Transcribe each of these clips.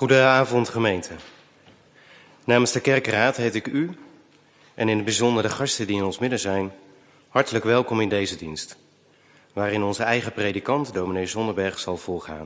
Goedenavond, gemeente. Namens de kerkraad heet ik u en in het bijzonder de gasten die in ons midden zijn hartelijk welkom in deze dienst, waarin onze eigen predikant, dominee Zonderberg, zal volgaan.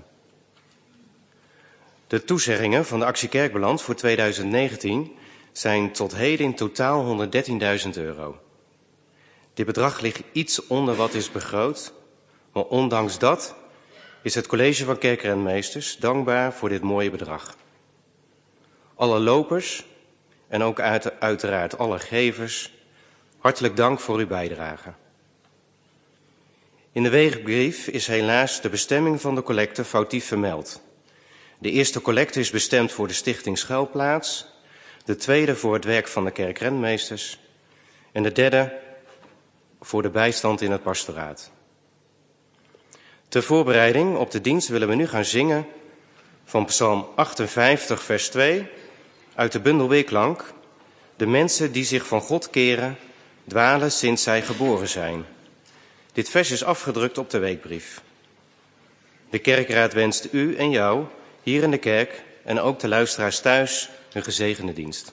De toezeggingen van de actie Kerkbalans voor 2019 zijn tot heden in totaal €113.000. Dit bedrag ligt iets onder wat is begroot, maar ondanks dat is het college van kerkrentmeesters dankbaar voor dit mooie bedrag. Alle lopers en ook uiteraard alle gevers, hartelijk dank voor uw bijdrage. In de weegbrief is helaas de bestemming van de collecte foutief vermeld. De eerste collecte is bestemd voor de stichting Schuilplaats, de tweede voor het werk van de kerkrentmeesters en de derde voor de bijstand in het pastoraat. Ter voorbereiding op de dienst willen we nu gaan zingen van Psalm 58, vers 2, uit de bundel Weerklank. De mensen die zich van God keren, dwalen sinds zij geboren zijn. Dit vers is afgedrukt op de weekbrief. De kerkraad wenst u en jou hier in de kerk en ook de luisteraars thuis een gezegende dienst.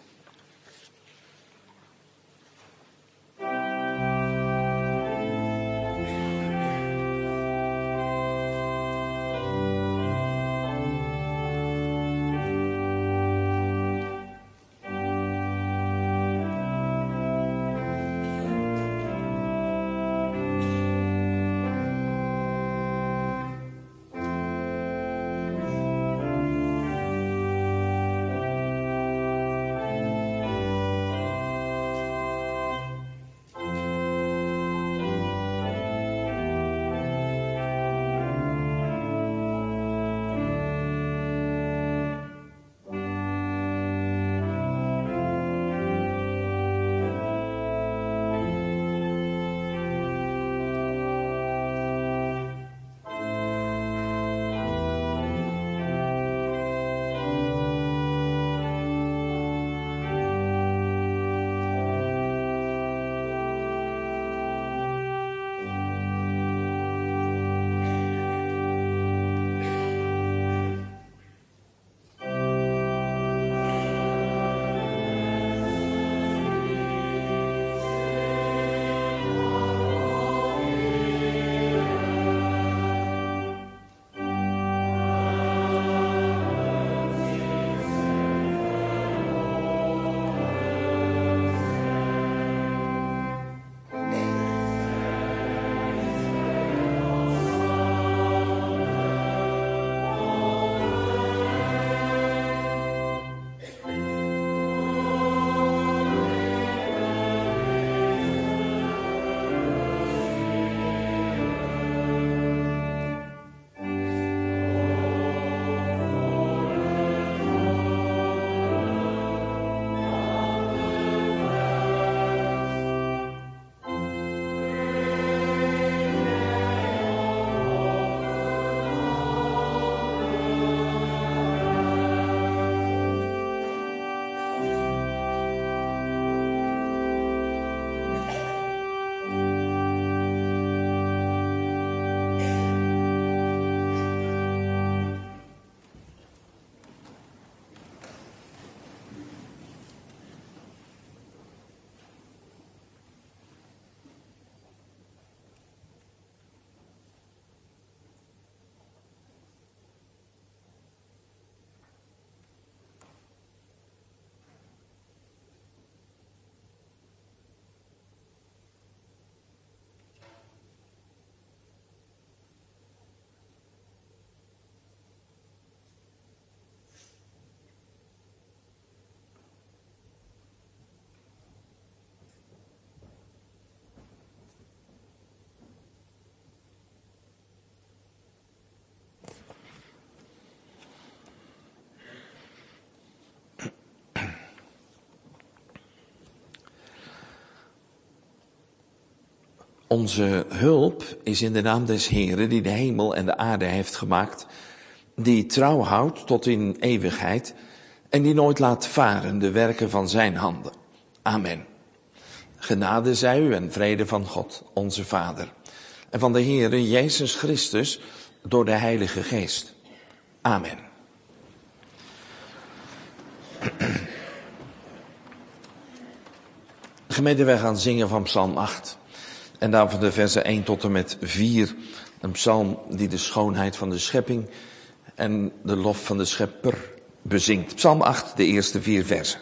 Onze hulp is in de naam des Heeren die de hemel en de aarde heeft gemaakt, die trouw houdt tot in eeuwigheid en die nooit laat varen de werken van zijn handen. Amen. Genade zij u en vrede van God, onze Vader, en van de Heere Jezus Christus door de Heilige Geest. Amen. Gemeente, wij gaan zingen van Psalm 8. En daarvan de versen 1 tot en met 4. Een psalm die de schoonheid van de schepping en de lof van de schepper bezingt. Psalm 8, de eerste 4 versen.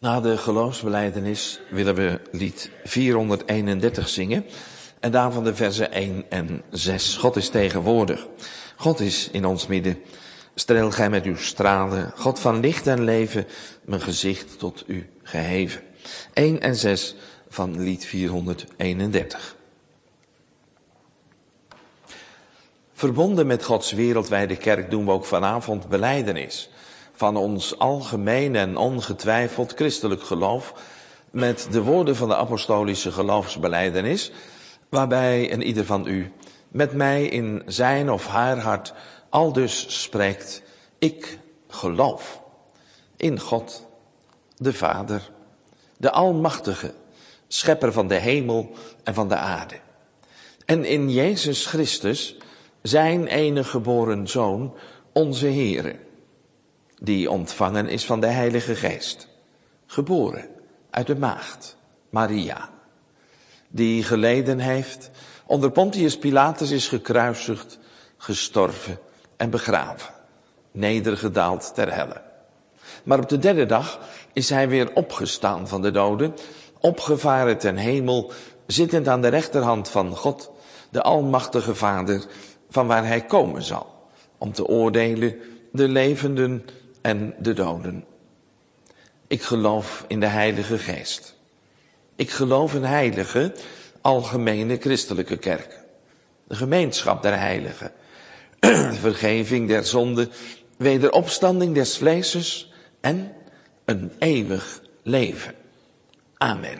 Na de geloofsbelijdenis willen we lied 431 zingen. En daarvan de versen 1 en 6. God is tegenwoordig. God is in ons midden. Streel gij met uw stralen. God van licht en leven. Mijn gezicht tot u geheven. 1 en 6 van lied 431. Verbonden met Gods wereldwijde kerk doen we ook vanavond belijdenis van ons algemeen en ongetwijfeld christelijk geloof met de woorden van de apostolische geloofsbelijdenis, waarbij een ieder van u met mij in zijn of haar hart aldus spreekt: ik geloof in God, de Vader, de Almachtige, schepper van de hemel en van de aarde. En in Jezus Christus, zijn enige geboren Zoon, onze Heere, die ontvangen is van de Heilige Geest, geboren uit de maagd Maria, die geleden heeft, onder Pontius Pilatus is gekruisigd, gestorven en begraven, nedergedaald ter helle. Maar op de derde dag is hij weer opgestaan van de doden, opgevaren ten hemel, zittend aan de rechterhand van God, de Almachtige Vader, van waar hij komen zal, om te oordelen de levenden en de doden. Ik geloof in de Heilige Geest. Ik geloof in heilige, algemene christelijke kerk. De gemeenschap der heiligen. Vergeving der zonde, wederopstanding des vleeses en een eeuwig leven. Amen.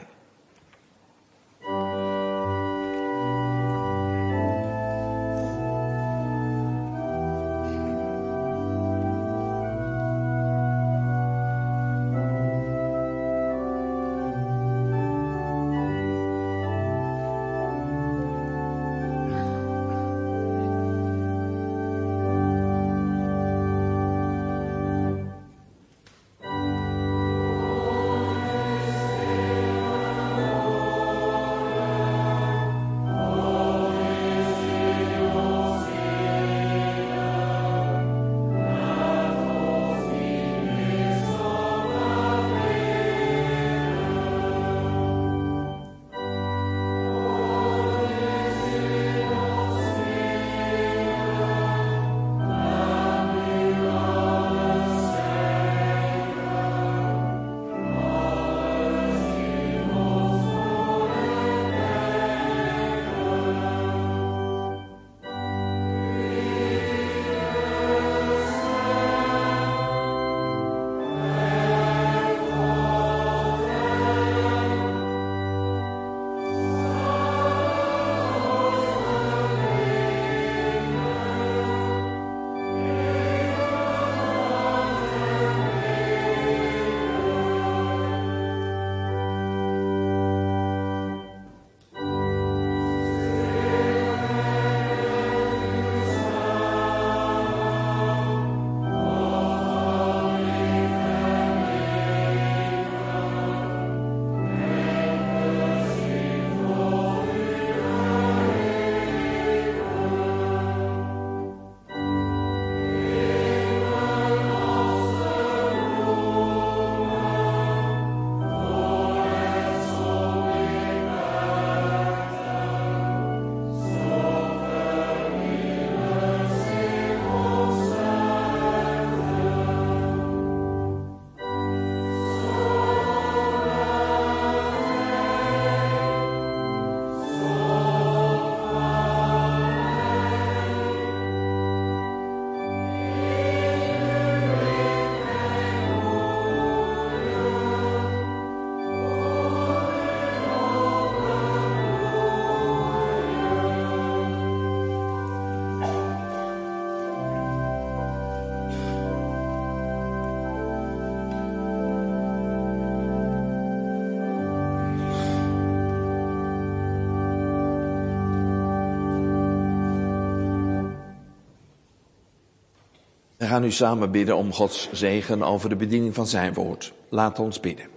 We gaan nu samen bidden om Gods zegen over de bediening van zijn woord. Laat ons bidden.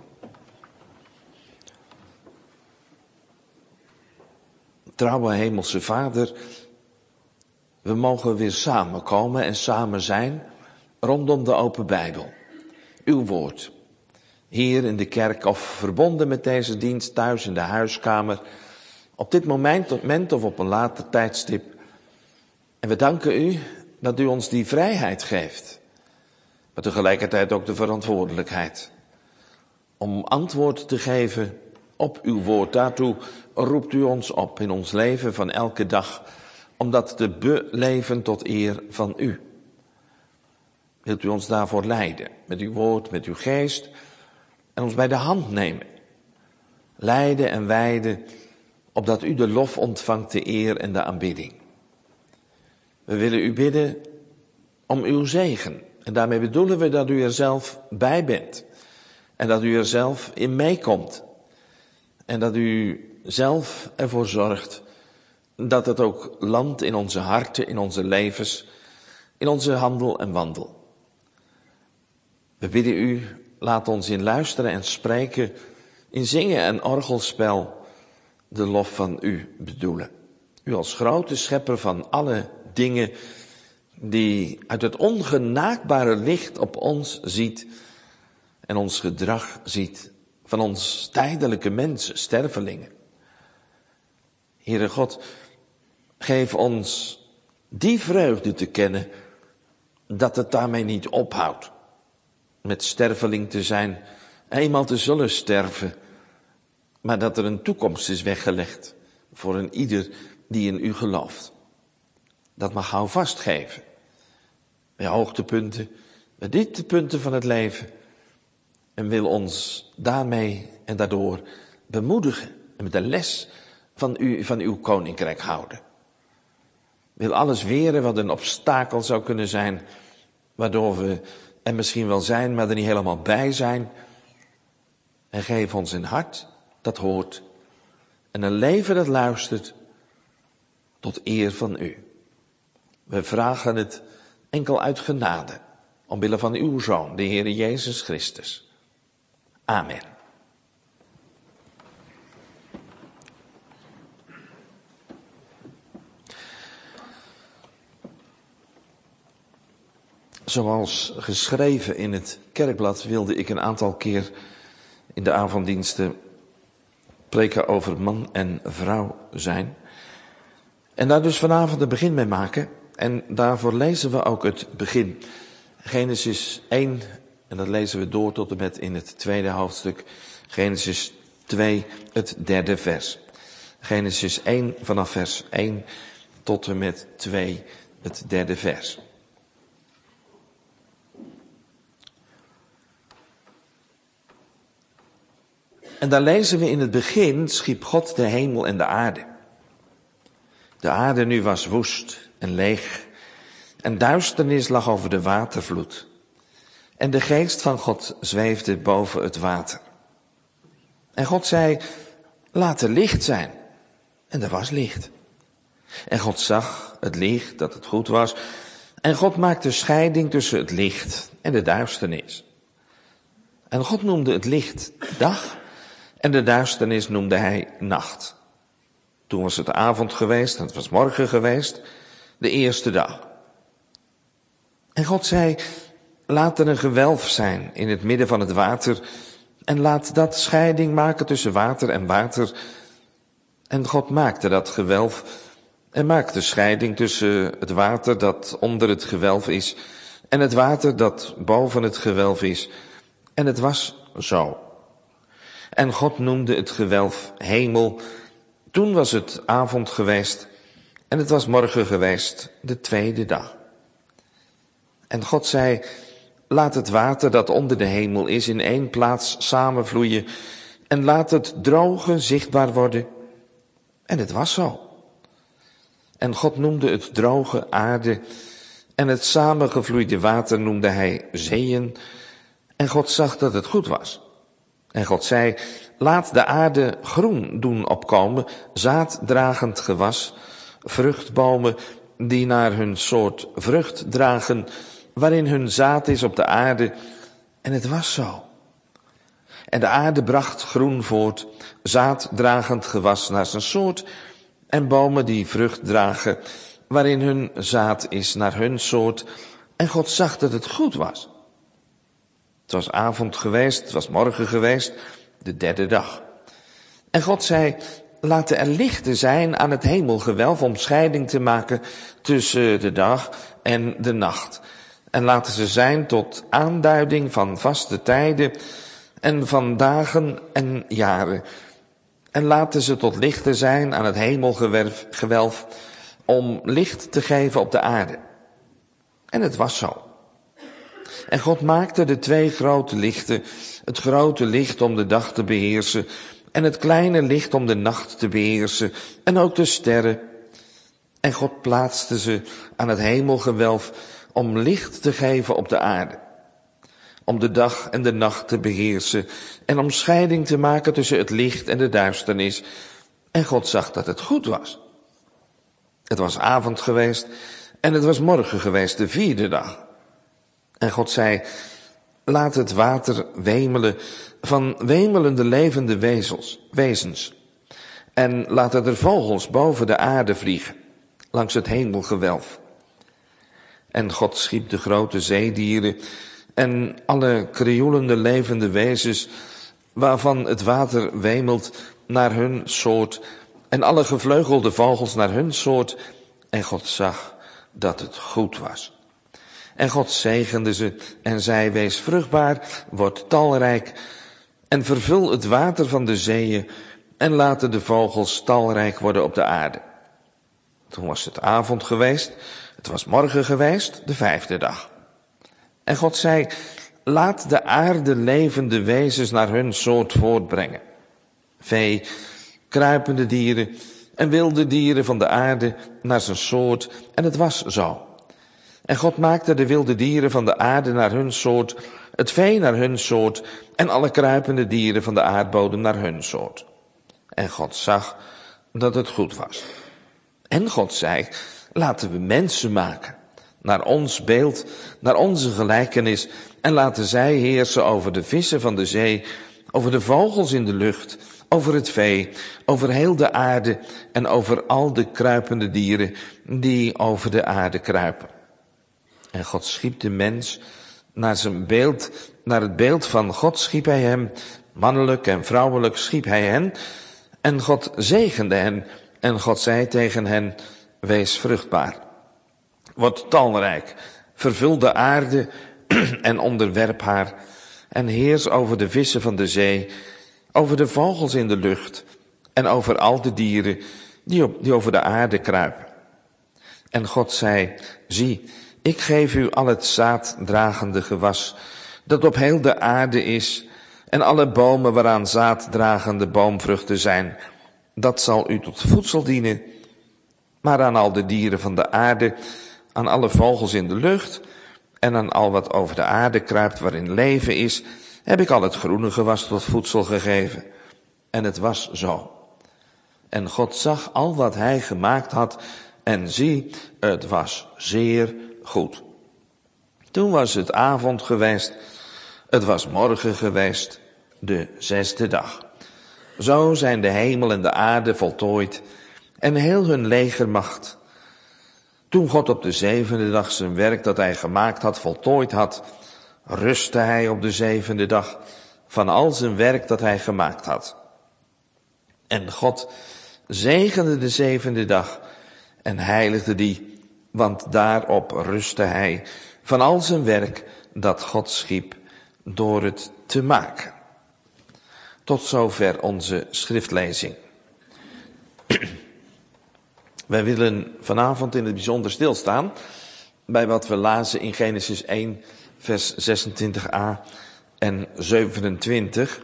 Trouwe Hemelse Vader, we mogen weer samenkomen en samen zijn rondom de open Bijbel. Uw woord, hier in de kerk of verbonden met deze dienst thuis in de huiskamer, op dit moment of op een later tijdstip. En we danken u dat u ons die vrijheid geeft, maar tegelijkertijd ook de verantwoordelijkheid om antwoord te geven op uw woord. Daartoe roept u ons op in ons leven van elke dag, om dat te beleven tot eer van u. Wilt u ons daarvoor leiden, met uw woord, met uw geest, en ons bij de hand nemen. Leiden en wijden, opdat u de lof ontvangt, de eer en de aanbidding. We willen u bidden om uw zegen. En daarmee bedoelen we dat u er zelf bij bent. En dat u er zelf in meekomt. En dat u zelf ervoor zorgt dat het ook landt in onze harten, in onze levens, in onze handel en wandel. We bidden u, laat ons in luisteren en spreken, in zingen en orgelspel, de lof van u bedoelen. U als grote schepper van alle dingen, die uit het ongenaakbare licht op ons ziet en ons gedrag ziet van ons tijdelijke mensen, stervelingen. Heere God, geef ons die vreugde te kennen dat het daarmee niet ophoudt. Met sterveling te zijn, eenmaal te zullen sterven, maar dat er een toekomst is weggelegd voor een ieder die in u gelooft. Dat mag houvast geven. Bij hoogtepunten, bij dieptepunten van het leven. En wil ons daarmee en daardoor bemoedigen en met de les van uw koninkrijk houden. Wil alles weren wat een obstakel zou kunnen zijn, waardoor we er misschien wel zijn, maar er niet helemaal bij zijn. En geef ons een hart dat hoort en een leven dat luistert tot eer van u. We vragen het enkel uit genade, omwille van uw Zoon, de Heere Jezus Christus. Amen. Zoals geschreven in het kerkblad wilde ik een aantal keer in de avonddiensten preken over man en vrouw zijn. En daar dus vanavond een begin mee maken. En daarvoor lezen we ook het begin. Genesis 1, en dat lezen we door tot en met in het tweede hoofdstuk. Genesis 2, het derde vers. Genesis 1 vanaf vers 1 tot en met 2, het derde vers. En daar lezen we in het begin, schiep God de hemel en de aarde. De aarde nu was woest en leeg, en duisternis lag over de watervloed. En de geest van God zweefde boven het water. En God zei, laat er licht zijn. En er was licht. En God zag het licht, dat het goed was. En God maakte scheiding tussen het licht en de duisternis. En God noemde het licht dag, en de duisternis noemde hij nacht. Toen was het avond geweest, en het was morgen geweest, de eerste dag. En God zei, laat er een gewelf zijn in het midden van het water, en laat dat scheiding maken tussen water en water. En God maakte dat gewelf, en maakte scheiding tussen het water dat onder het gewelf is, en het water dat boven het gewelf is. En het was zo. En God noemde het gewelf hemel. Toen was het avond geweest en het was morgen geweest, de tweede dag. En God zei, laat het water dat onder de hemel is in één plaats samenvloeien en laat het droge zichtbaar worden. En het was zo. En God noemde het droge aarde en het samengevloeide water noemde hij zeeën. En God zag dat het goed was. En God zei, laat de aarde groen doen opkomen, zaaddragend gewas, vruchtbomen die naar hun soort vrucht dragen, waarin hun zaad is op de aarde. En het was zo. En de aarde bracht groen voort, zaaddragend gewas naar zijn soort, en bomen die vrucht dragen, waarin hun zaad is naar hun soort. En God zag dat het goed was. Het was avond geweest, het was morgen geweest, de derde dag. En God zei, laten er lichten zijn aan het hemelgewelf om scheiding te maken tussen de dag en de nacht. En laten ze zijn tot aanduiding van vaste tijden en van dagen en jaren. En laten ze tot lichten zijn aan het hemelgewelf om licht te geven op de aarde. En het was zo. En God maakte de twee grote lichten, het grote licht om de dag te beheersen en het kleine licht om de nacht te beheersen en ook de sterren. En God plaatste ze aan het hemelgewelf om licht te geven op de aarde. Om de dag en de nacht te beheersen en om scheiding te maken tussen het licht en de duisternis. En God zag dat het goed was. Het was avond geweest en het was morgen geweest, de vierde dag. En God zei, laat het water wemelen van wemelende levende wezens. En laten er vogels boven de aarde vliegen, langs het hemelgewelf. En God schiep de grote zeedieren en alle krioelende levende wezens, waarvan het water wemelt naar hun soort, en alle gevleugelde vogels naar hun soort. En God zag dat het goed was. En God zegende ze en zei, wees vruchtbaar, word talrijk en vervul het water van de zeeën en laten de vogels talrijk worden op de aarde. Toen was het avond geweest, het was morgen geweest, de vijfde dag. En God zei, laat de aarde levende wezens naar hun soort voortbrengen. Vee, kruipende dieren en wilde dieren van de aarde naar zijn soort. En het was zo. En God maakte de wilde dieren van de aarde naar hun soort, het vee naar hun soort en alle kruipende dieren van de aardbodem naar hun soort. En God zag dat het goed was. En God zei, laten we mensen maken, naar ons beeld, naar onze gelijkenis, en laten zij heersen over de vissen van de zee, over de vogels in de lucht, over het vee, over heel de aarde en over al de kruipende dieren die over de aarde kruipen. En God schiep de mens naar zijn beeld, naar het beeld van God schiep hij hem, mannelijk en vrouwelijk schiep hij hen, en God zegende hen, en God zei tegen hen, wees vruchtbaar, word talrijk, vervul de aarde en onderwerp haar, en heers over de vissen van de zee, over de vogels in de lucht, en over al de dieren die over de aarde kruipen. En God zei, zie, ik geef u al het zaaddragende gewas, dat op heel de aarde is, en alle bomen waaraan zaaddragende boomvruchten zijn, dat zal u tot voedsel dienen. Maar aan al de dieren van de aarde, aan alle vogels in de lucht, en aan al wat over de aarde kruipt waarin leven is, heb ik al het groene gewas tot voedsel gegeven. En het was zo. En God zag al wat hij gemaakt had, en zie, het was zeer goed. Toen was het avond geweest, het was morgen geweest, de zesde dag. Zo zijn de hemel en de aarde voltooid en heel hun legermacht. Toen God op de zevende dag zijn werk dat hij gemaakt had voltooid had, rustte hij op de zevende dag van al zijn werk dat hij gemaakt had. En God zegende de zevende dag en heiligde die, want daarop rustte hij van al zijn werk dat God schiep door het te maken. Tot zover onze schriftlezing. Wij willen vanavond in het bijzonder stilstaan bij wat we lazen in Genesis 1, vers 26a en 27.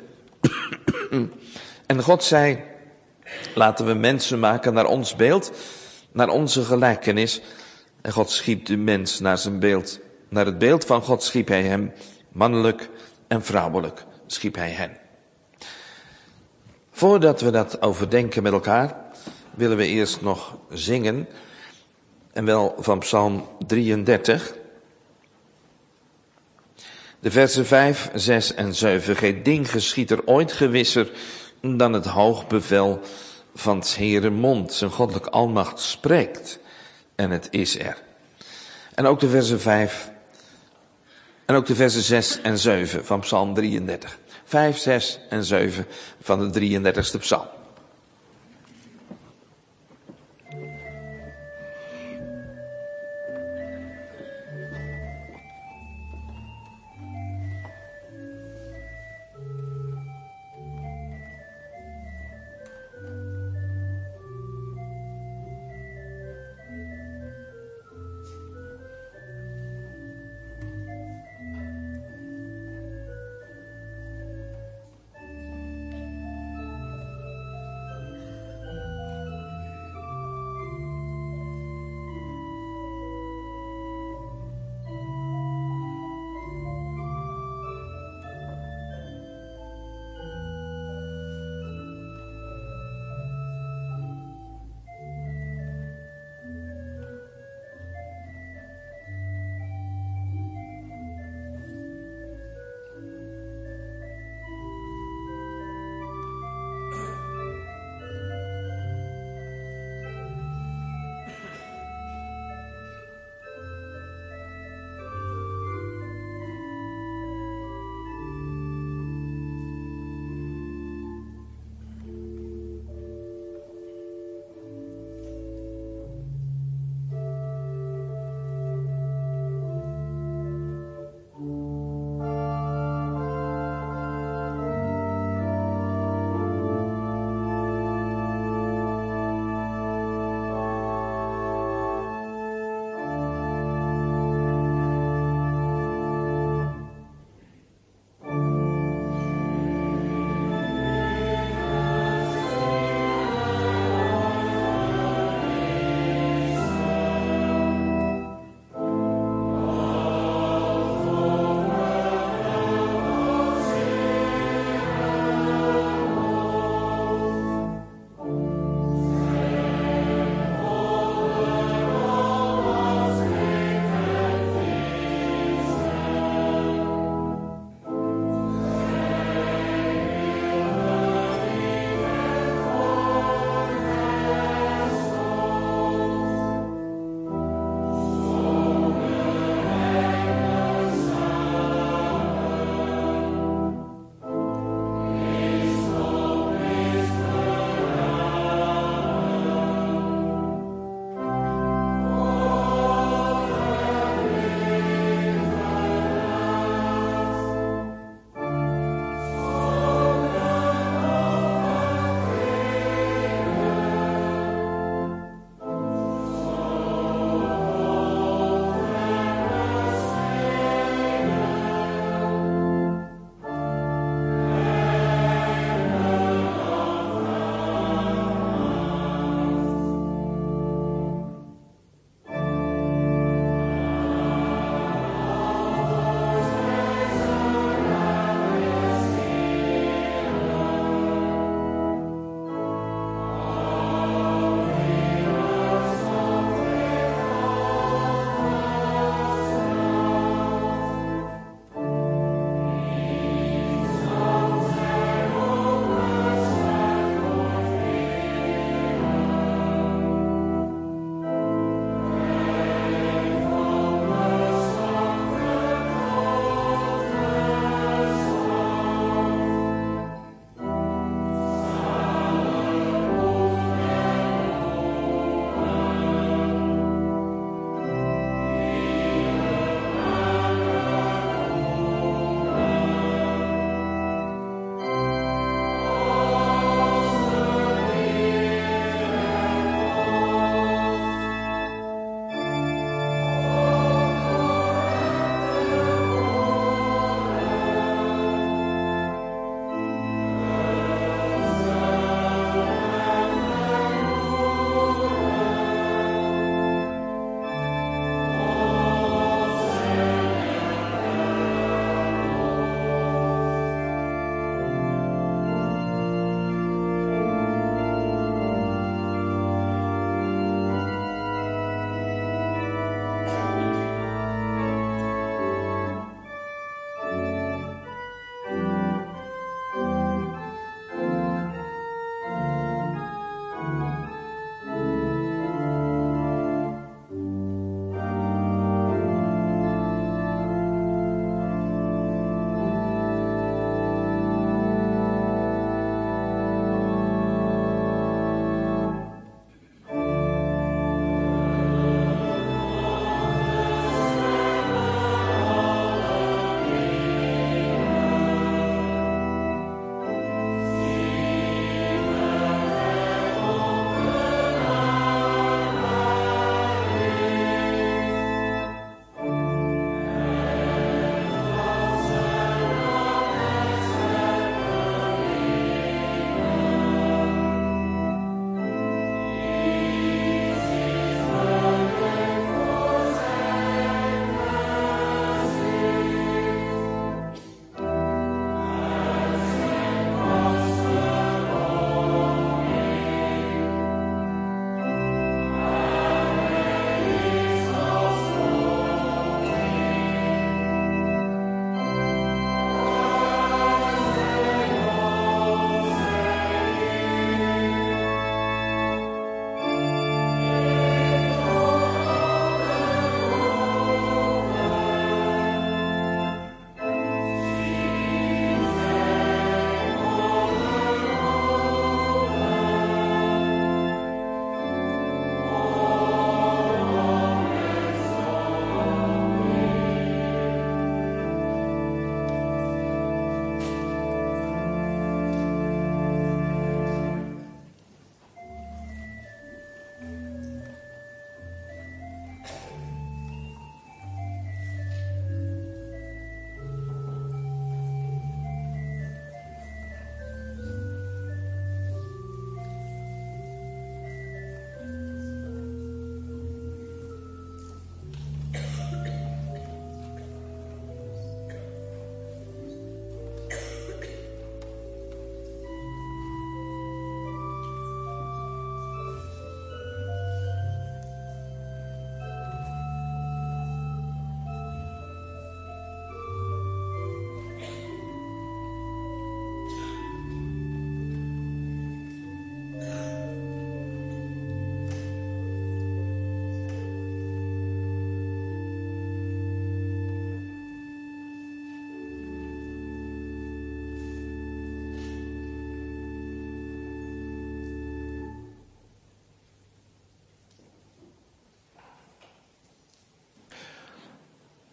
En God zei, laten we mensen maken naar ons beeld, naar onze gelijkenis. En God schiep de mens naar zijn beeld. Naar het beeld van God schiep hij hem, mannelijk en vrouwelijk schiep hij hen. Voordat we dat overdenken met elkaar, willen we eerst nog zingen, en wel van Psalm 33. De versen 5, 6 en 7. Geen ding geschiedt er ooit gewisser dan het hoog bevel van 's Heeren mond. Zijn goddelijk almacht spreekt en het is er. En ook de versen 5 En ook de versen 6 en 7 van Psalm 33. 5, 6 en 7 van de 33ste Psalm.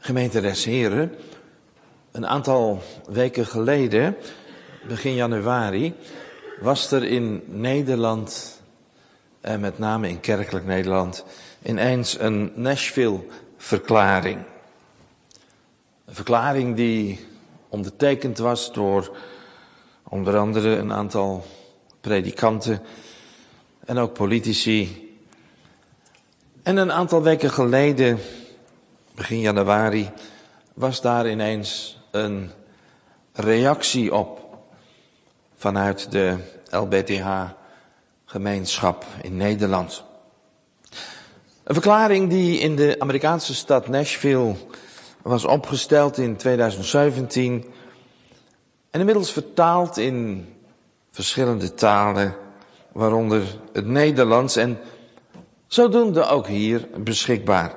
Gemeente des Heren, een aantal weken geleden, begin januari, was er in Nederland, en met name in kerkelijk Nederland, ineens een Nashville-verklaring. Een verklaring die ondertekend was door onder andere een aantal predikanten en ook politici. En een aantal weken geleden, begin januari, was daar ineens een reactie op vanuit de LBTH-gemeenschap in Nederland. Een verklaring die in de Amerikaanse stad Nashville was opgesteld in 2017 en inmiddels vertaald in verschillende talen, waaronder het Nederlands en zodoende ook hier beschikbaar.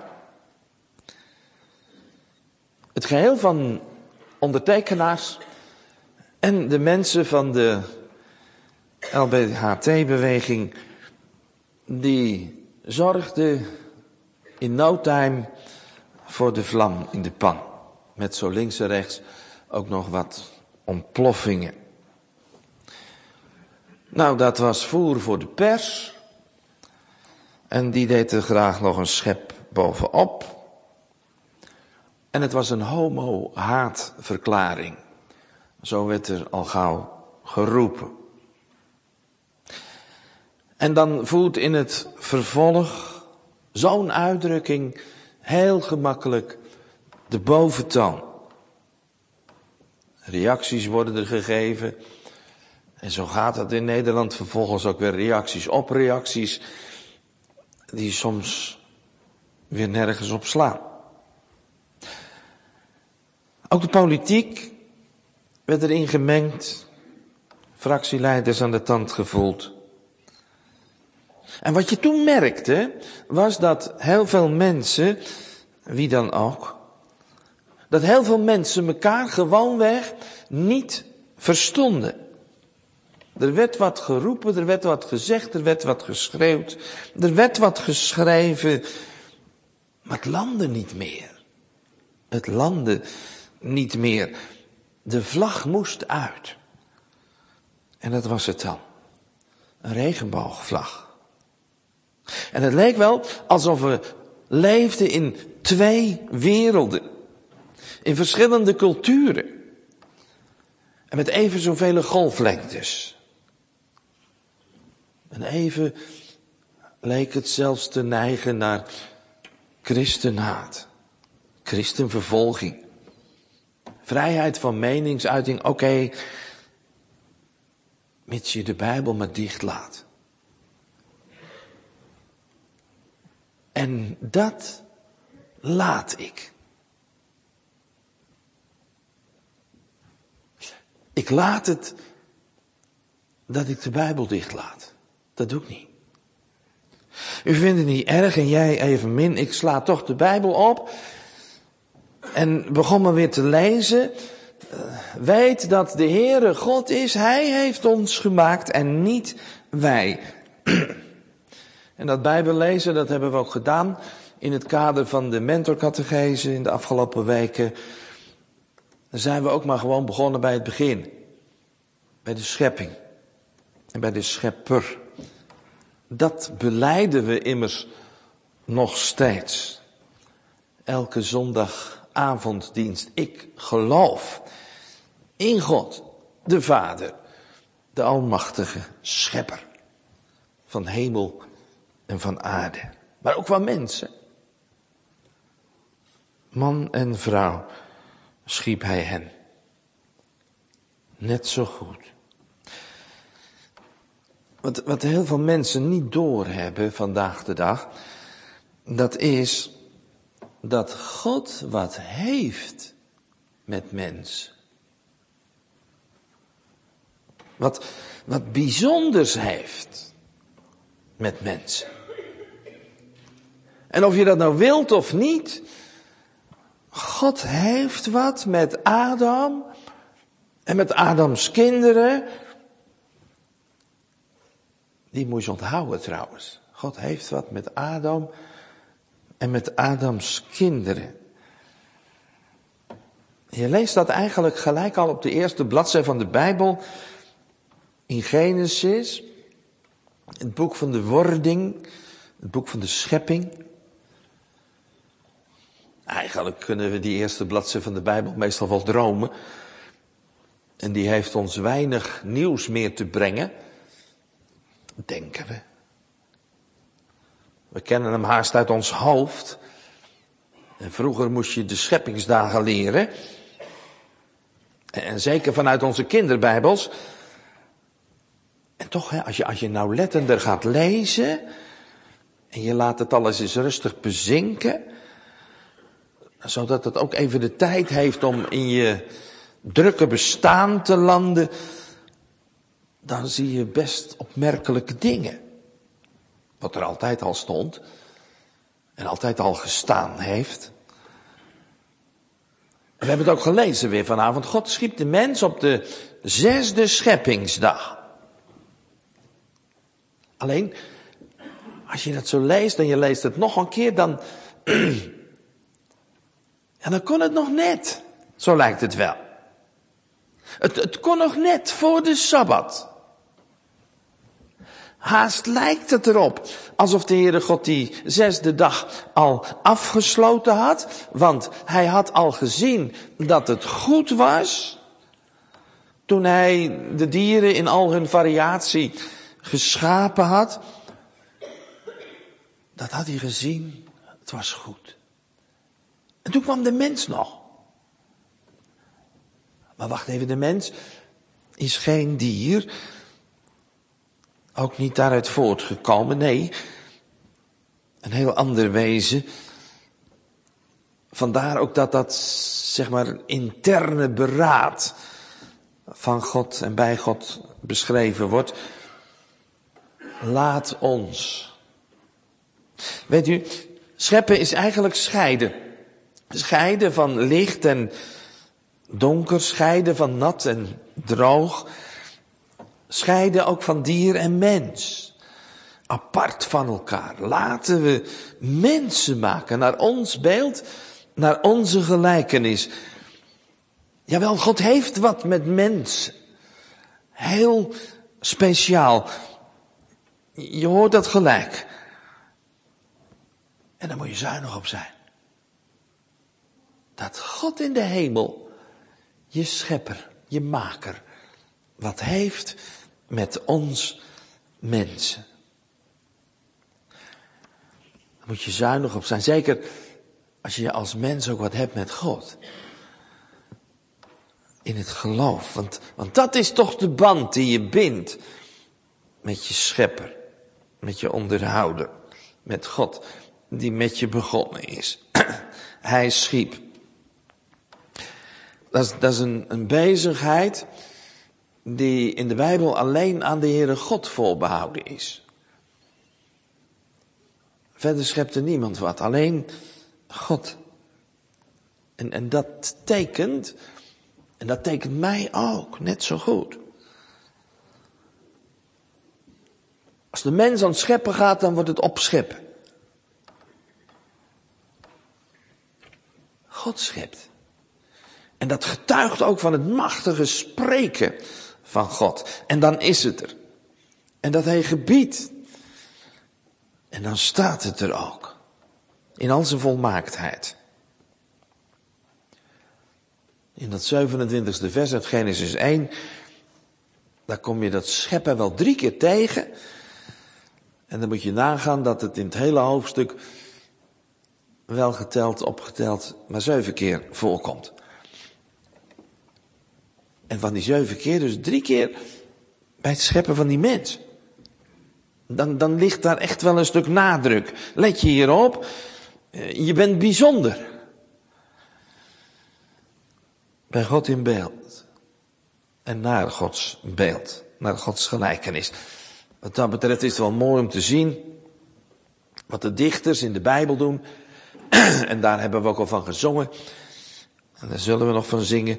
Het geheel van ondertekenaars en de mensen van de LBHT-beweging, die zorgden in no time voor de vlam in de pan. Met zo links en rechts ook nog wat ontploffingen. Nou, dat was voer voor de pers. En die deed er graag nog een schep bovenop. En het was een homo-haatverklaring. Zo werd er al gauw geroepen. En dan voert in het vervolg zo'n uitdrukking heel gemakkelijk de boventoon. Reacties worden er gegeven. En zo gaat het in Nederland vervolgens ook weer reacties op reacties, die soms weer nergens op slaan. Ook de politiek werd erin gemengd, fractieleiders aan de tand gevoeld. En wat je toen merkte, was dat heel veel mensen, wie dan ook, dat heel veel mensen elkaar gewoonweg niet verstonden. Er werd wat geroepen, er werd wat gezegd, er werd wat geschreeuwd, er werd wat geschreven, maar het landde niet meer. Het landde niet meer. De vlag moest uit. En dat was het dan. Een regenboogvlag. En het leek wel alsof we leefden in twee werelden. In verschillende culturen. En met even zoveel golflengtes. En even leek het zelfs te neigen naar christenhaat. Christenvervolging. Vrijheid van meningsuiting, oké, mits je de Bijbel maar dicht laat. En dat laat ik. Ik laat het dat ik de Bijbel dicht laat. Dat doe ik niet. U vindt het niet erg en jij evenmin. Ik sla toch de Bijbel op. En begon maar weer te lezen. Weet dat de Heere God is. Hij heeft ons gemaakt en niet wij. En dat Bijbellezen, dat hebben we ook gedaan in het kader van de mentorcatechese in de afgelopen weken. Dan zijn we ook maar gewoon begonnen bij het begin. Bij de schepping. En bij de schepper. Dat belijden we immers nog steeds. Elke zondagavonddienst. Ik geloof in God, de Vader, de almachtige schepper. Van hemel en van aarde. Maar ook van mensen. Man en vrouw schiep hij hen. Net zo goed. Wat heel veel mensen niet doorhebben vandaag de dag, dat is dat God wat heeft met mens. Wat bijzonders heeft met mensen. En of je dat nou wilt of niet, God heeft wat met Adam en met Adams kinderen. Die moet je onthouden trouwens. God heeft wat met Adam en met Adams kinderen. Je leest dat eigenlijk gelijk al op de eerste bladzijde van de Bijbel. In Genesis. Het boek van de wording. Het boek van de schepping. Eigenlijk kunnen we die eerste bladzijde van de Bijbel meestal wel dromen. En die heeft ons weinig nieuws meer te brengen. Denken we. We kennen hem haast uit ons hoofd. En vroeger moest je de scheppingsdagen leren. En zeker vanuit onze kinderbijbels. En toch, als je nou lettender gaat lezen. En je laat het alles eens rustig bezinken. Zodat het ook even de tijd heeft om in je drukke bestaan te landen. Dan zie je best opmerkelijke dingen. Wat er altijd al stond. En altijd al gestaan heeft. We hebben het ook gelezen weer vanavond. God schiep de mens op de 6e scheppingsdag. Alleen, als je dat zo leest en je leest het nog een keer, dan kon het nog net. Zo lijkt het wel. Het kon nog net voor de Sabbat. Haast lijkt het erop alsof de Heere God die 6e dag al afgesloten had. Want hij had al gezien dat het goed was. Toen hij de dieren in al hun variatie geschapen had. Dat had hij gezien. Het was goed. En toen kwam de mens nog. Maar wacht even, de mens is geen dier. Ook niet daaruit voortgekomen, nee. Een heel ander wezen. Vandaar ook dat zeg maar interne beraad van God en bij God beschreven wordt. Laat ons. Weet u, scheppen is eigenlijk scheiden. Scheiden van licht en donker, scheiden van nat en droog. Scheiden ook van dier en mens. Apart van elkaar. Laten we mensen maken naar ons beeld, naar onze gelijkenis. Jawel, God heeft wat met mensen. Heel speciaal. Je hoort dat gelijk. En daar moet je zuinig op zijn. Dat God in de hemel, je schepper, je maker, wat heeft met ons mensen. Daar moet je zuinig op zijn. Zeker als je als mens ook wat hebt met God. In het geloof. Want dat is toch de band die je bindt. Met je schepper. Met je onderhouder. Met God. Die met je begonnen is. Hij schiep. Dat is een bezigheid die in de Bijbel alleen aan de Heere God voorbehouden is. Verder schept er niemand wat, alleen God. En dat tekent, en dat tekent mij ook, net zo goed. Als de mens aan het scheppen gaat, dan wordt het opscheppen. God schept. En dat getuigt ook van het machtige spreken van God. En dan is het er. En dat hij gebiedt. En dan staat het er ook. In al zijn volmaaktheid. In dat 27e vers uit Genesis 1. Daar kom je dat scheppen wel 3 keer tegen. En dan moet je nagaan dat het in het hele hoofdstuk wel geteld, opgeteld, maar 7 keer voorkomt. En van die 7 keer, dus 3 keer bij het scheppen van die mens. Dan ligt daar echt wel een stuk nadruk. Let je hierop, je bent bijzonder. Bij God in beeld. En naar Gods beeld, naar Gods gelijkenis. Wat dat betreft is het wel mooi om te zien wat de dichters in de Bijbel doen. En daar hebben we ook al van gezongen. En daar zullen we nog van zingen.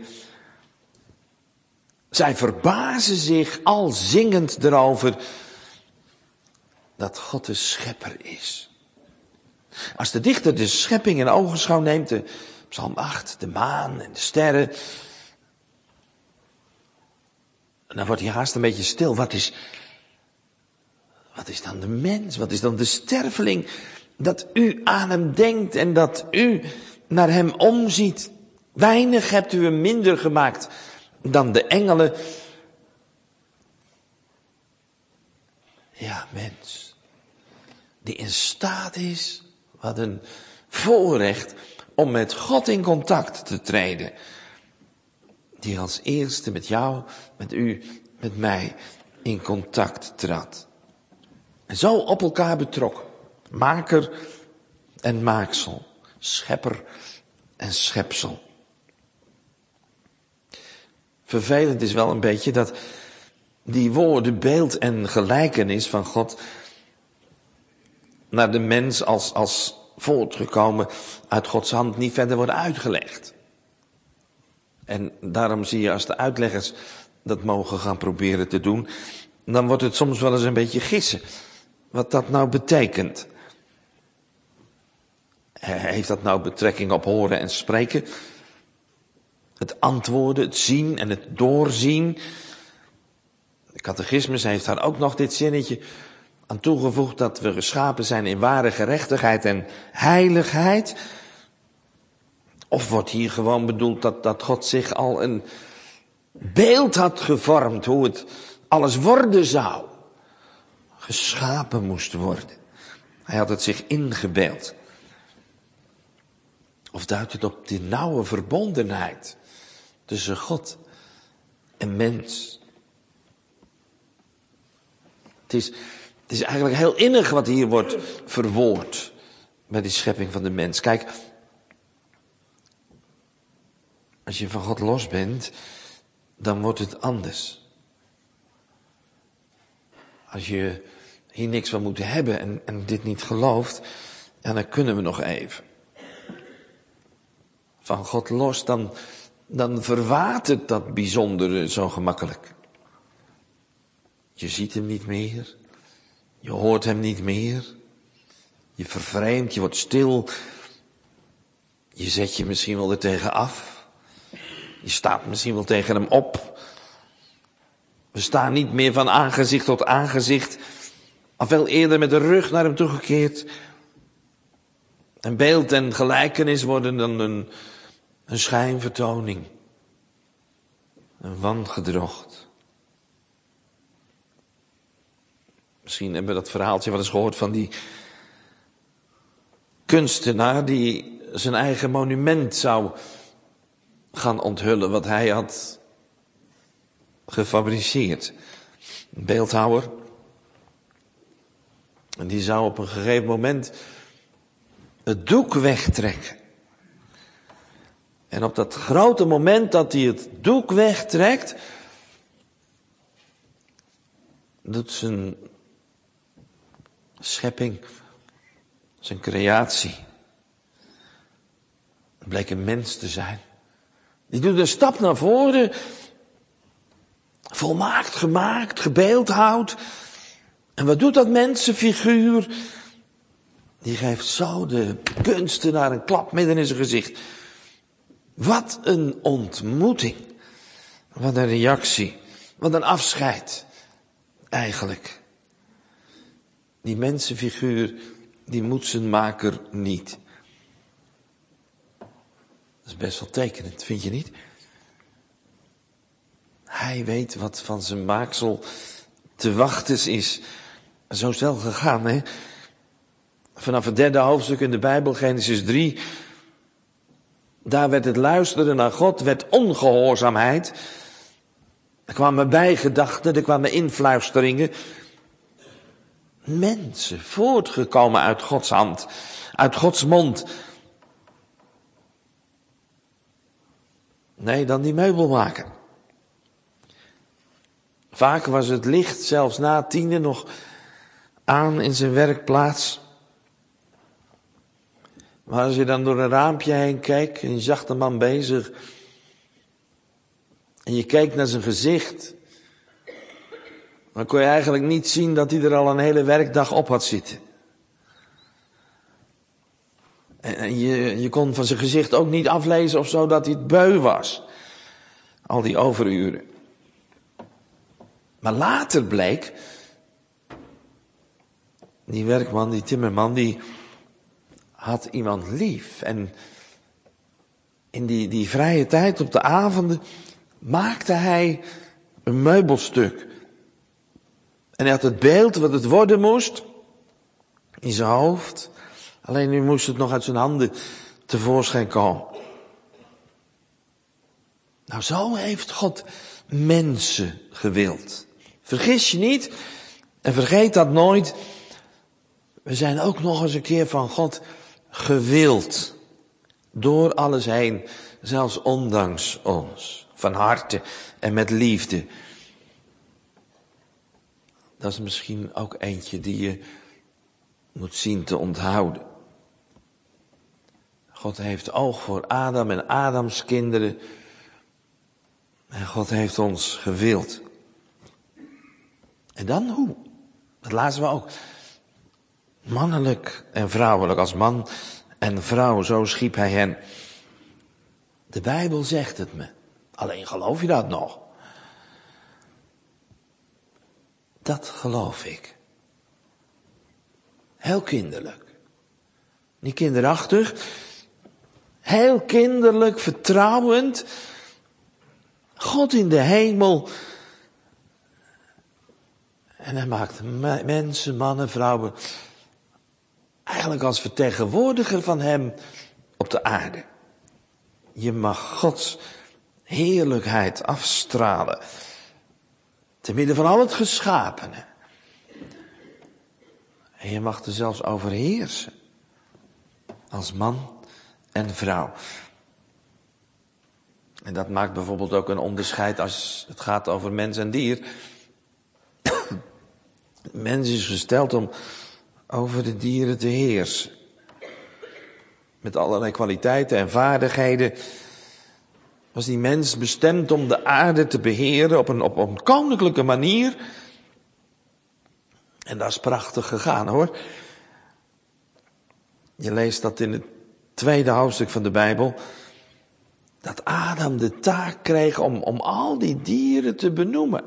Zij verbazen zich al zingend erover dat God de schepper is. Als de dichter de schepping in ogenschouw neemt, de Psalm 8, de maan en de sterren. En dan wordt hij haast een beetje stil. Wat is dan de mens? Wat is dan de sterveling? Dat u aan hem denkt en dat u naar hem omziet. Weinig hebt u hem minder gemaakt dan de engelen. Ja, mens, die in staat is, wat een voorrecht, om met God in contact te treden. Die als eerste met jou, met u, met mij in contact trad. En zo op elkaar betrokken. Maker en maaksel. Schepper en schepsel. Vervelend is wel een beetje dat die woorden beeld en gelijkenis van God naar de mens als voortgekomen uit Gods hand niet verder worden uitgelegd. En daarom zie je als de uitleggers dat mogen gaan proberen te doen, dan wordt het soms wel eens een beetje gissen. Wat dat nou betekent. Heeft dat nou betrekking op horen en spreken? Het antwoorden, het zien en het doorzien. De catechismus heeft daar ook nog dit zinnetje aan toegevoegd, dat we geschapen zijn in ware gerechtigheid en heiligheid. Of wordt hier gewoon bedoeld dat God zich al een beeld had gevormd hoe het alles worden zou. Geschapen moest worden. Hij had het zich ingebeeld. Of duidt het op die nauwe verbondenheid tussen God en mens. Het is eigenlijk heel innig wat hier wordt verwoord bij die schepping van de mens. Kijk, als je van God los bent, dan wordt het anders. Als je hier niks van moet hebben en dit niet gelooft, ja, dan kunnen we nog even. Van God los, dan verwatert dat bijzondere zo gemakkelijk. Je ziet hem niet meer. Je hoort hem niet meer. Je vervreemdt, je wordt stil. Je zet je misschien wel er tegen af. Je staat misschien wel tegen hem op. We staan niet meer van aangezicht tot aangezicht. Al veel eerder met de rug naar hem toegekeerd. En beeld en gelijkenis worden dan een schijnvertoning. Een wangedrocht. Misschien hebben we dat verhaaltje wel eens gehoord van die kunstenaar die zijn eigen monument zou gaan onthullen wat hij had gefabriceerd. Een beeldhouwer. En die zou op een gegeven moment het doek wegtrekken. En op dat grote moment dat hij het doek wegtrekt, doet zijn schepping, zijn creatie, het bleek een mens te zijn. Die doet een stap naar voren, volmaakt gemaakt, gebeeldhouwd. En wat doet dat mensenfiguur? Die geeft zo de kunstenaar een klap midden in zijn gezicht. Wat een ontmoeting. Wat een reactie. Wat een afscheid. Eigenlijk. Die mensenfiguur, die moet zijn maker niet. Dat is best wel tekenend, vind je niet? Hij weet wat van zijn maaksel te wachten is. Zo is het wel gegaan, hè? Vanaf het 3e hoofdstuk in de Bijbel, Genesis 3... daar werd het luisteren naar God, werd ongehoorzaamheid. Er kwamen bijgedachten, er kwamen influisteringen. Mensen, voortgekomen uit Gods hand, uit Gods mond. Nee, dan die meubelmaker. Vaak was het licht, zelfs na 10:00 nog aan in zijn werkplaats. Maar als je dan door een raampje heen keek en je zag de man bezig. En je keek naar zijn gezicht. Dan kon je eigenlijk niet zien dat hij er al een hele werkdag op had zitten. En je kon van zijn gezicht ook niet aflezen of zo dat hij het beu was. Al die overuren. Maar later bleek, die werkman, die timmerman, die had iemand lief. En in die vrije tijd op de avonden maakte hij een meubelstuk. En hij had het beeld wat het worden moest in zijn hoofd. Alleen nu moest het nog uit zijn handen tevoorschijn komen. Nou, zo heeft God mensen gewild. Vergis je niet en vergeet dat nooit. We zijn ook nog eens een keer van God gewild. Door alles heen, zelfs ondanks ons. Van harte en met liefde. Dat is misschien ook eentje die je moet zien te onthouden. God heeft oog voor Adam en Adams kinderen. En God heeft ons gewild. En dan hoe? Dat lazen we ook. Mannelijk en vrouwelijk, als man en vrouw, zo schiep hij hen. De Bijbel zegt het me. Alleen geloof je dat nog? Dat geloof ik. Heel kinderlijk. Niet kinderachtig. Heel kinderlijk, vertrouwend. God in de hemel. En hij maakt mensen, mannen, vrouwen, eigenlijk als vertegenwoordiger van hem op de aarde. Je mag Gods heerlijkheid afstralen. Te midden van al het geschapene. En je mag er zelfs over heersen. Als man en vrouw. En dat maakt bijvoorbeeld ook een onderscheid als het gaat over mens en dier. De mens is gesteld om over de dieren te heersen. Met allerlei kwaliteiten en vaardigheden. Was die mens bestemd om de aarde te beheren op een koninklijke manier. En dat is prachtig gegaan hoor. Je leest dat in het 2e hoofdstuk van de Bijbel. Dat Adam de taak kreeg om al die dieren te benoemen.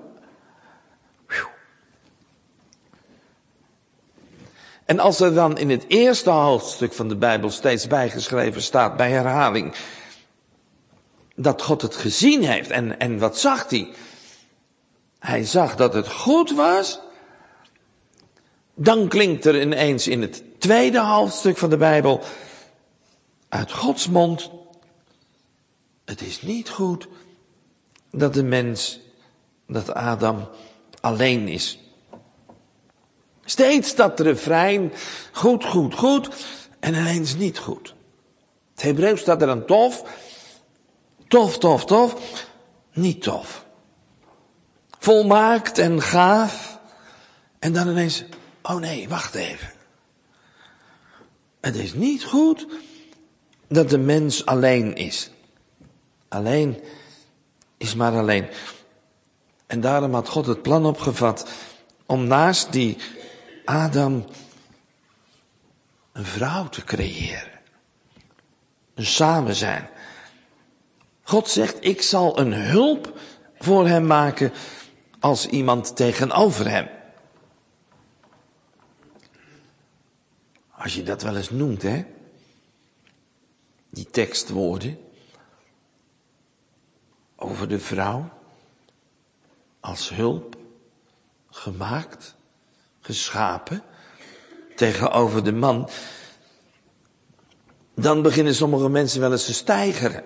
En als er dan in het 1e hoofdstuk van de Bijbel steeds bijgeschreven staat, bij herhaling, dat God het gezien heeft. En wat zag hij? Hij zag dat het goed was. Dan klinkt er ineens in het 2e hoofdstuk van de Bijbel uit Gods mond: het is niet goed dat de mens, dat Adam alleen is. Steeds dat refrein, goed, goed, goed, en ineens niet goed. Het Hebreeuws staat er dan tof, tof, tof, tof, niet tof. Volmaakt en gaaf, en dan ineens, oh nee, wacht even. Het is niet goed dat de mens alleen is. Alleen is maar alleen. En daarom had God het plan opgevat om naast die Adam een vrouw te creëren. Een samen zijn. God zegt, ik zal een hulp voor hem maken als iemand tegenover hem. Als je dat wel eens noemt, hè. Die tekstwoorden. Over de vrouw. Als hulp. Gemaakt. Geschapen. Tegenover de man. Dan beginnen sommige mensen wel eens te steigeren.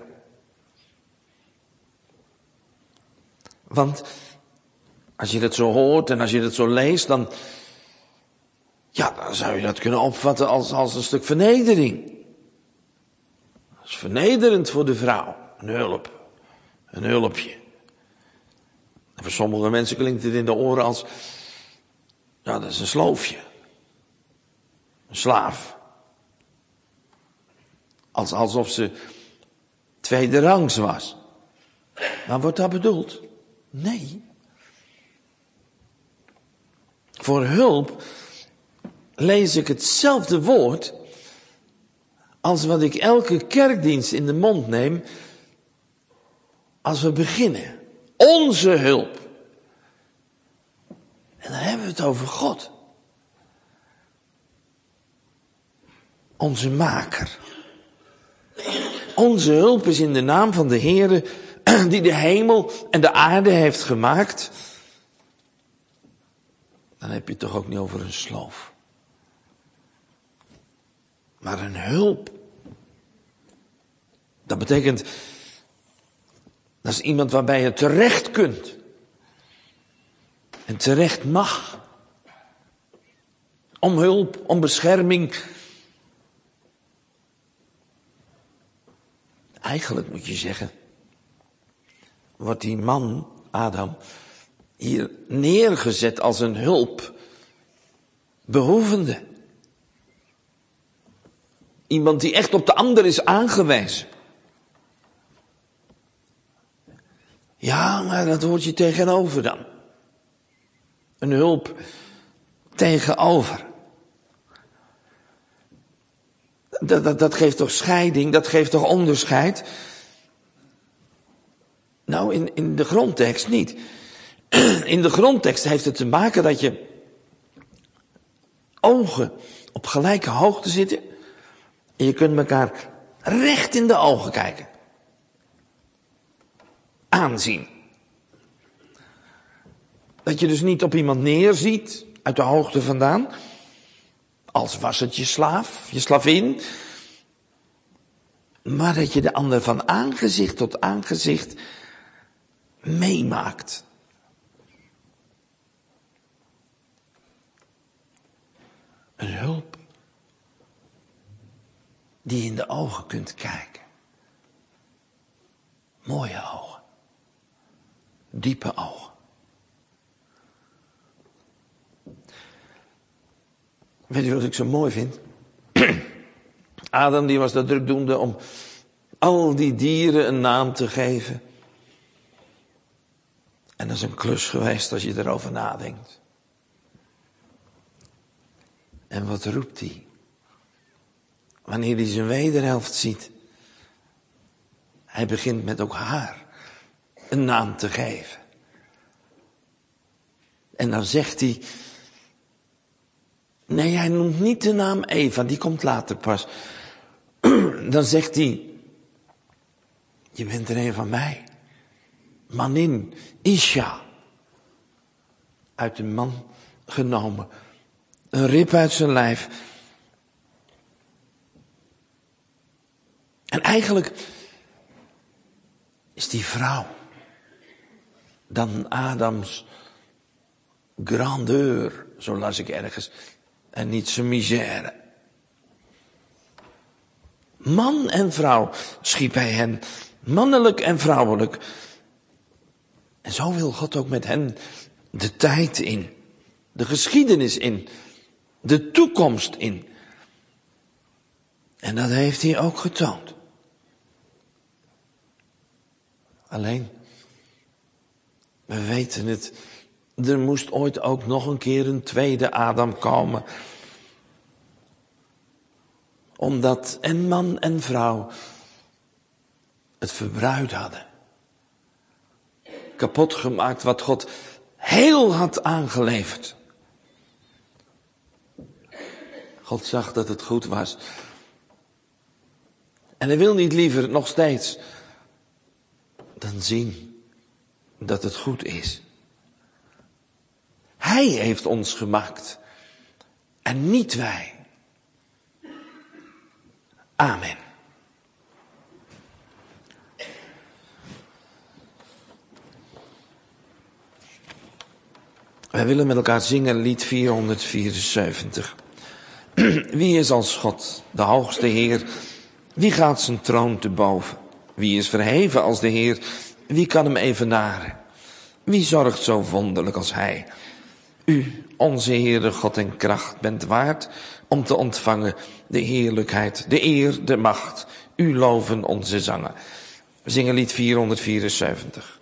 Want als je dat zo hoort en als je dat zo leest, dan zou je dat kunnen opvatten als een stuk vernedering. Dat is vernederend voor de vrouw. Een hulp. Een hulpje. En voor sommige mensen klinkt het in de oren als, dat is een sloofje. Een slaaf. Alsof ze tweede rangs was. Maar wordt dat bedoeld? Nee. Voor hulp lees ik hetzelfde woord als wat ik elke kerkdienst in de mond neem, als we beginnen. Onze hulp. En dan hebben we het over God. Onze maker. Onze hulp is in de naam van de Heere, die de hemel en de aarde heeft gemaakt. Dan heb je het toch ook niet over een sloof. Maar een hulp. Dat betekent, dat is iemand waarbij je terecht kunt. En terecht mag. Om hulp, om bescherming. Eigenlijk moet je zeggen, wordt die man, Adam, hier neergezet als een hulpbehoevende. Iemand die echt op de ander is aangewezen. Ja, maar dat hoort je tegenover dan. Een hulp tegenover. Dat geeft toch scheiding, dat geeft toch onderscheid? Nou, in de grondtekst niet. In de grondtekst heeft het te maken dat je ogen op gelijke hoogte zitten. En je kunt elkaar recht in de ogen kijken. Aanzien. Dat je dus niet op iemand neerziet, uit de hoogte vandaan. Als was het je slaaf, je slavin. Maar dat je de ander van aangezicht tot aangezicht meemaakt. Een hulp die je in de ogen kunt kijken. Mooie ogen. Diepe ogen. Weet je wat ik zo mooi vind? Adam die was dat drukdoende om al die dieren een naam te geven. En dat is een klus geweest als je erover nadenkt. En wat roept hij? Wanneer hij zijn wederhelft ziet. Hij begint met ook haar een naam te geven. En dan zegt hij. Nee, hij noemt niet de naam Eva, die komt later pas. Dan zegt hij. Je bent er een van mij. Manin, Isha. Uit de man genomen. Een rib uit zijn lijf. En eigenlijk is die vrouw dan Adams grandeur, zo las ik ergens, en niet zijn misère. Man en vrouw schiep hij hen, mannelijk en vrouwelijk. En zo wil God ook met hen de tijd in, de geschiedenis in, de toekomst in. En dat heeft hij ook getoond. Alleen, we weten het, er moest ooit ook nog een keer een tweede Adam komen. Omdat en man en vrouw het verbruid hadden. Kapot gemaakt wat God heel had aangeleverd. God zag dat het goed was. En hij wil niet liever nog steeds dan zien dat het goed is. Hij heeft ons gemaakt en niet wij. Amen. Wij willen met elkaar zingen lied 474. Wie is als God, de hoogste Heer? Wie gaat zijn troon te boven? Wie is verheven als de Heer? Wie kan hem evenaren? Wie zorgt zo wonderlijk als Hij? U, onze Heere God en kracht, bent waard om te ontvangen de heerlijkheid, de eer, de macht. U loven onze zangen. We zingen lied 474.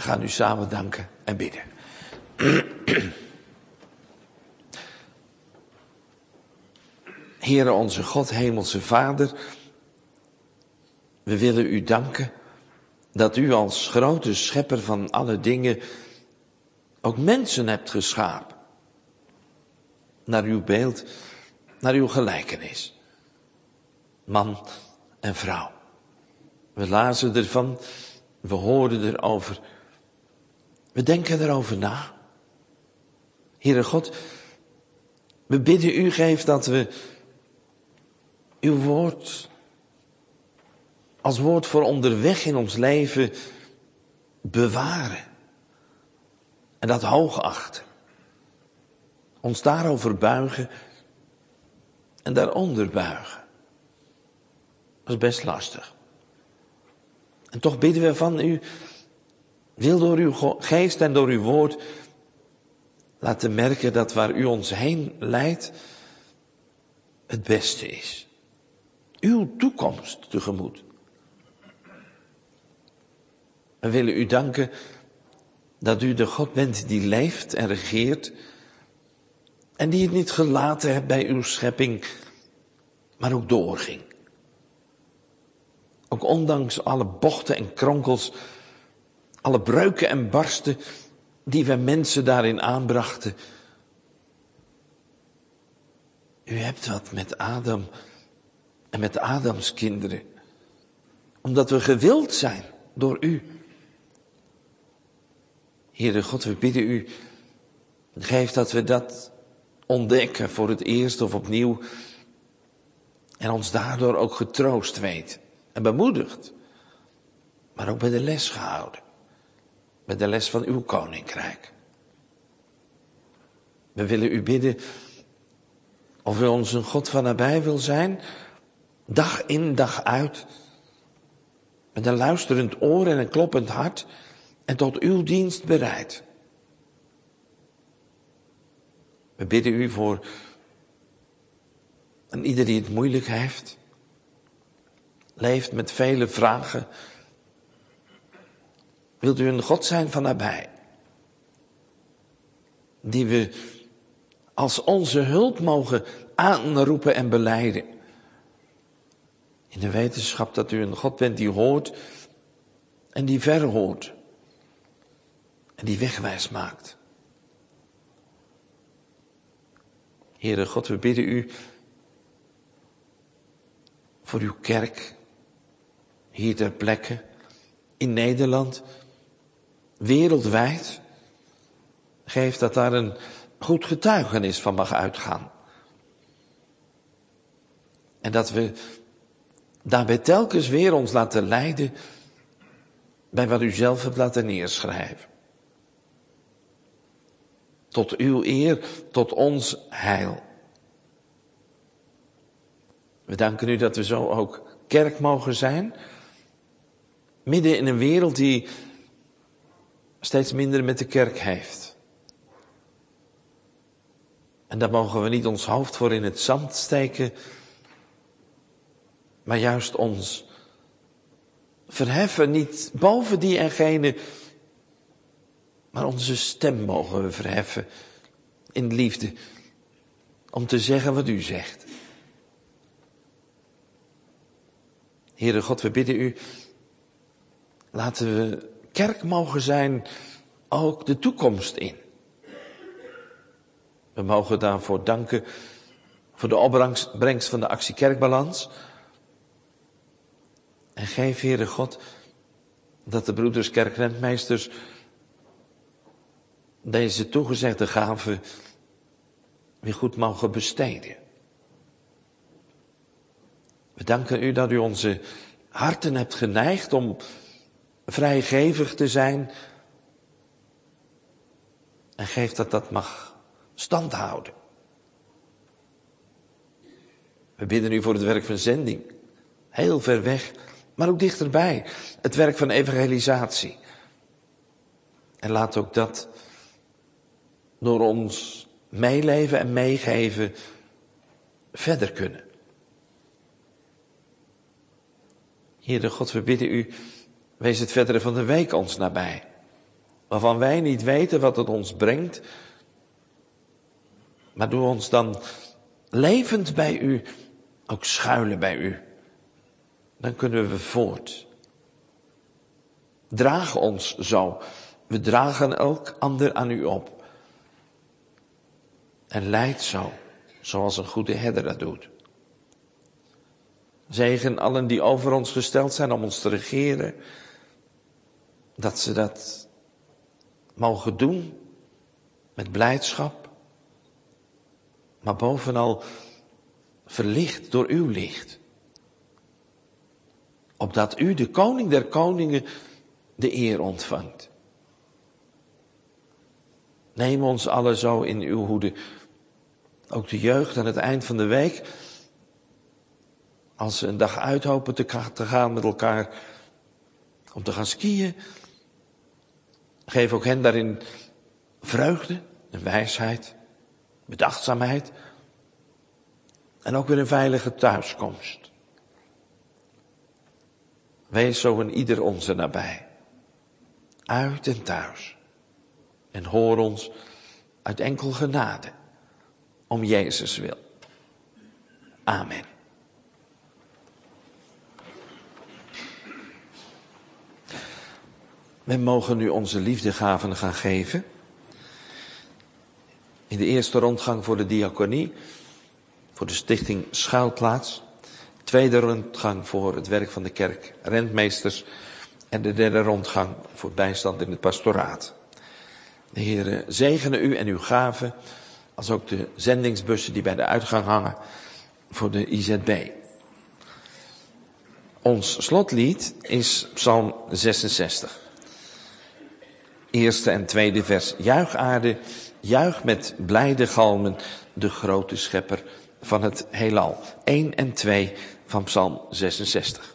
ga nu samen danken en bidden. Heere onze God, hemelse Vader, we willen u danken dat u als grote schepper van alle dingen ook mensen hebt geschapen. Naar uw beeld, naar uw gelijkenis. Man en vrouw. We lazen ervan, we hoorden erover. We denken erover na. Heere God, we bidden u, geef dat we uw woord als woord voor onderweg in ons leven bewaren. En dat hoog achten. Ons daarover buigen en daaronder buigen. Dat is best lastig. En toch bidden we van u, wil door uw geest en door uw woord laten merken dat waar u ons heen leidt, het beste is. Uw toekomst tegemoet. We willen u danken dat u de God bent die leeft en regeert en die het niet gelaten hebt bij uw schepping, maar ook doorging. Ook ondanks alle bochten en kronkels, alle breuken en barsten die wij mensen daarin aanbrachten. U hebt wat met Adam en met Adams kinderen, omdat we gewild zijn door u. Heere God, we bidden u, geef dat we dat ontdekken voor het eerst of opnieuw en ons daardoor ook getroost weet en bemoedigd, maar ook bij de les gehouden, bij de les van uw koninkrijk. We willen u bidden of u ons een God van nabij wil zijn, dag in dag uit, met een luisterend oor en een kloppend hart en tot uw dienst bereid. We bidden u voor en ieder die het moeilijk heeft, leeft met vele vragen. Wilt u een God zijn van nabij, die we als onze hulp mogen aanroepen en belijden. In de wetenschap dat u een God bent die hoort en die verhoort en die wegwijs maakt. Heere God, we bidden u voor uw kerk, hier ter plekke, in Nederland, wereldwijd. Geef dat daar een goed getuigenis van mag uitgaan. En dat we daarbij telkens weer ons laten leiden bij wat u zelf hebt laten neerschrijven. Tot uw eer, tot ons heil. We danken u dat we zo ook kerk mogen zijn, midden in een wereld die steeds minder met de kerk heeft. En daar mogen we niet ons hoofd voor in het zand steken, maar juist ons verheffen, niet boven die en gene, maar onze stem mogen we verheffen in liefde, om te zeggen wat u zegt. Heere God, we bidden u, laten we kerk mogen zijn, ook de toekomst in. We mogen daarvoor danken voor de opbrengst van de actie Kerkbalans. En geef, Heere God, dat de broeders kerkrentmeesters deze toegezegde gave weer goed mogen besteden. We danken u dat u onze harten hebt geneigd om vrijgevig te zijn. En geef dat dat mag standhouden. We bidden u voor het werk van zending. Heel ver weg, maar ook dichterbij. Het werk van evangelisatie. En laat ook dat door ons meeleven en meegeven verder kunnen. Heere God, we bidden u, wees het verdere van de week ons nabij. waarvan wij niet weten wat het ons brengt. Maar doe ons dan levend bij u, ook schuilen bij u. Dan kunnen we voort. Draag ons zo. We dragen elk ander aan u op. En leid zo, zoals een goede herder dat doet. Zegen allen die over ons gesteld zijn om ons te regeren. Dat ze dat mogen doen met blijdschap. Maar bovenal verlicht door uw licht. Opdat u, de koning der koningen, de eer ontvangt. Neem ons allen zo in uw hoede. Ook de jeugd aan het eind van de week. Als ze een dag uit hopen te gaan met elkaar. Om te gaan skiën. Geef ook hen daarin vreugde en wijsheid. Bedachtzaamheid. En ook weer een veilige thuiskomst. Wees zo in ieder onze nabij. Uit en thuis. En hoor ons uit enkel genade. Om Jezus wil. Amen. We mogen nu onze liefdegaven gaan geven. In de eerste rondgang voor de diaconie. Voor de stichting Schuilplaats. Tweede rondgang voor het werk van de kerk rentmeesters. En de derde rondgang voor bijstand in het pastoraat. De Heere zegene u en uw gaven. Als ook de zendingsbussen die bij de uitgang hangen. Voor de IZB. Ons slotlied is Psalm 66. Eerste en tweede vers. Juich aarde, juich met blijde galmen de grote schepper van het heelal. 1 en 2 van Psalm 66.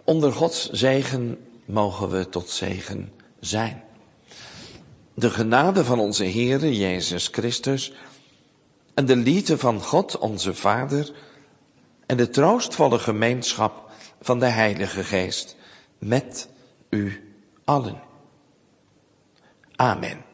Onder Gods zegen mogen we tot zegen zijn. De genade van onze Heere Jezus Christus en de liefde van God onze Vader en de troostvolle gemeenschap van de Heilige Geest met u allen. Amen.